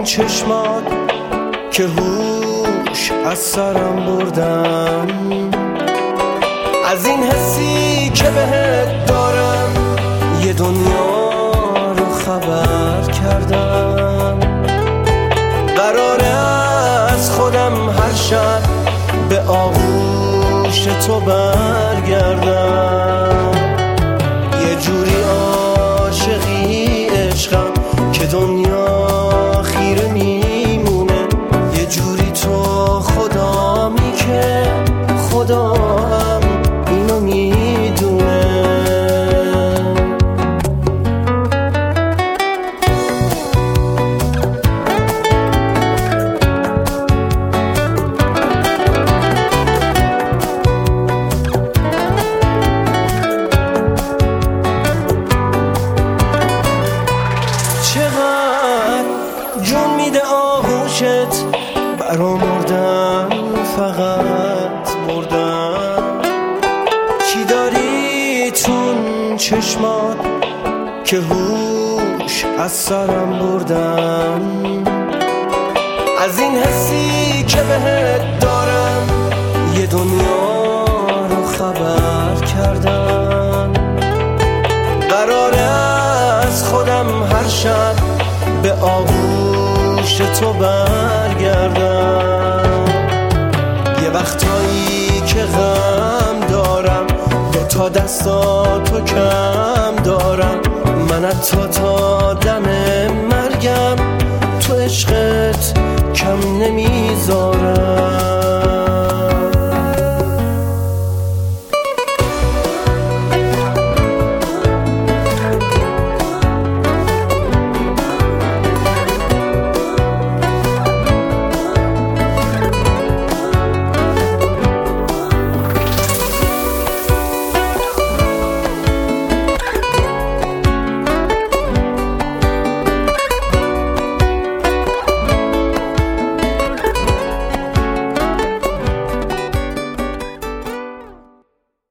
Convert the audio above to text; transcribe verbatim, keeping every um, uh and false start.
چشمات که هوش از سرم بردن، از این حسی که بهت دارم یه دنیا رو خبر کردم. قراره از خودم هر شب به آغوش تو برگردم. یه جوری عاشقی عشقم که دنیا خیره میمونه، یه جوری تو خدامی که خدا هم اینو میدونه. جون میده آغوشت برا مردن، فقط مردن. چی داری تون چشمات که هوش از سرم بردن، از این حسی که بهت دارم یه دنیا رو خبر کردم. قراره از خودم هر شب به آغوش تو برگردم. یه وقتایی که غم دارم دو تا دستاتو کم دارم، من حتی تا دم مرگم تو عشقت کم نمیذارم.